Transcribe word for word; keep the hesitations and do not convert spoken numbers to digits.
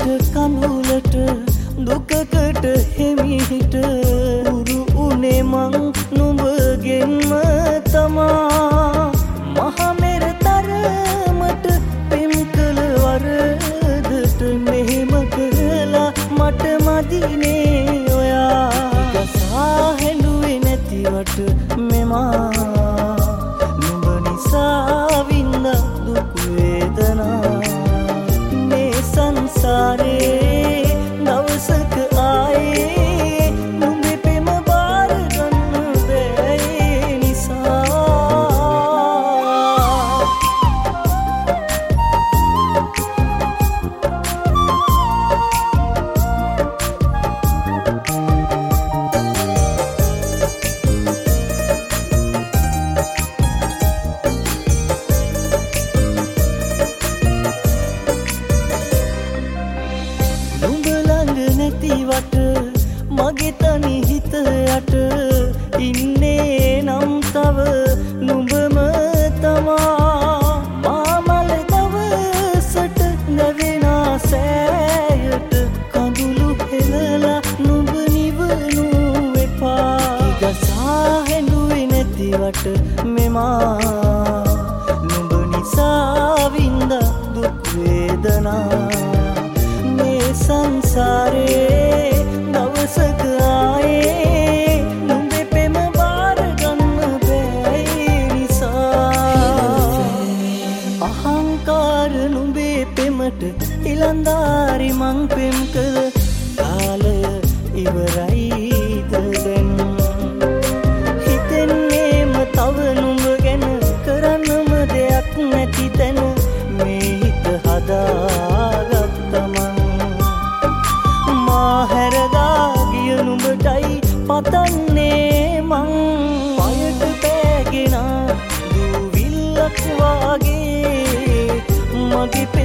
කඳුලට දුකකට හිමිහිට උරු උනේ මං නුඹගෙන්ම තමා මහමෙර තරමට පෙම් කළ වරදට මෙහෙම කළා මට මදිනේ ඔයා ගසා හැඬුවේ නැතිවට මෙමා නුඹ නිසා වින්ද දුක් වේදනා මේ සංසාරේ දවසක ආයේ නුඹේ පෙම බාර ගන්න බැහැ නිසා නැතිවට මගේ තනි හිත යට ඉන්නේ නම් තව නුඹම තමා මාමල දවසට නැවෙනා සෑයට කඳුළු හෙලලා නුඹ නිවනු එපා ගසා හැඬුවේ නැතිවට මෙමා නුඹ නිසා වින්ද දුක් වේදනා සංසාරේ දවසක ආයේ නුඹේ පෙම බාර ගන්න බැහැ නිසා අහංකාර නුඹේ පෙමට ඉලන්දාරි මං පෙම් කළ කාලය ඉවරයිද දැන් හිතෙන්නේම තව නුඹ ගැන කරන්නම දෙයක් නැති තැන මේ හිත හදාගත්ත මං හැරදා ගිය නුඹටයි පතන්නේ මං පයට පෑගෙන දූවිල්ලක් වාගේ මගේ